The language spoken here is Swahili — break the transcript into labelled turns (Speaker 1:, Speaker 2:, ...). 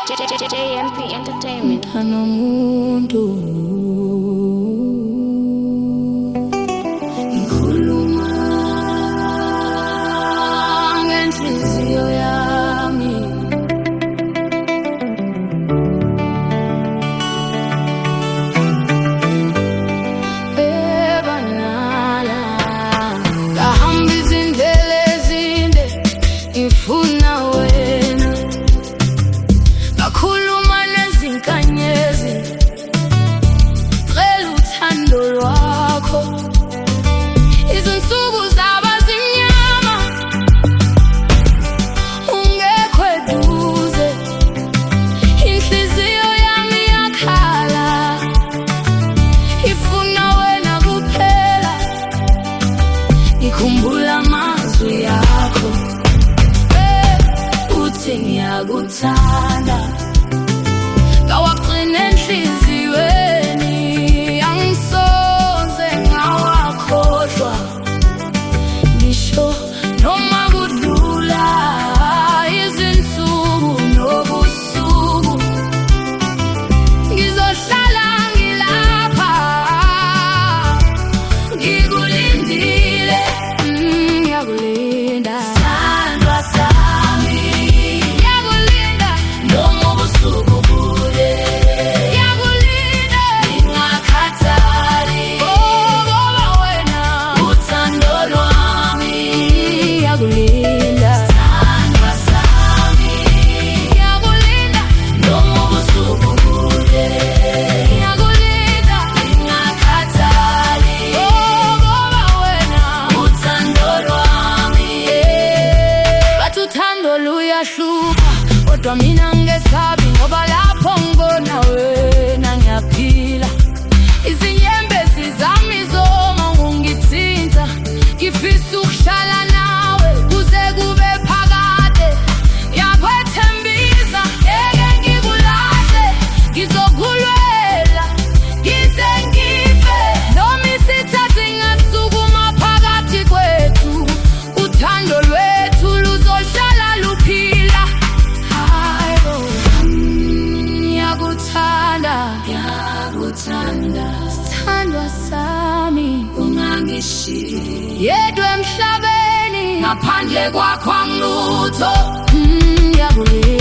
Speaker 1: JMP Entertainment.
Speaker 2: Anomuntu ngikhuluma ngenhliziyo yami, ebanala ngahamba izindlela ezinde ngifuna wena, ngakhuluma nezinkanyezi cela uthando lwakho. Izinsuku zaba zimnyama ungekho eduze, inhliziyo yami yakhala ifuna wena kuphela. Ngikhumbula amazwi yakho uthi ngiyakuthanda, ngawagcina enhliziyweni, angisoze ngawakhohlwa. Ngisho noma kudlula izinsuku nobusuku, ngizohlala ngilapha ngikulindile. Ngiyakulinda sithandwa sami, ngiyakulinda noma ubusuku bude, ngiyakulinda ngingakhathali, ngoba wena uthando lwami. Ngiyakulinda sithandwa sami, ngiyakulinda noma ubusuku bude, ngiyakulinda ngingakhathali, ngoba wena uthando lwami. Bathi uthando luyahlupha kodwa mina ngesabi, ngoba lapho ngibona wena ngiyaphila. Izinyembezi zami zoma ungithinta, ngifisa ukuhlala nawe kuze kube phakade. Ngiyakwethembisa ngeke ngikulahle, ngizokulwela ngize ngife, noma isitha singasukuma phakathi kwethu, uthando lwethu luzohlala luphila. Hayo, ngiyakuthanda, ngiyakuthanda, sithandwa sami, ungangishiyi yedwa emhlabeni, ngaphandle kwakho angilutho. Ngiyakulinda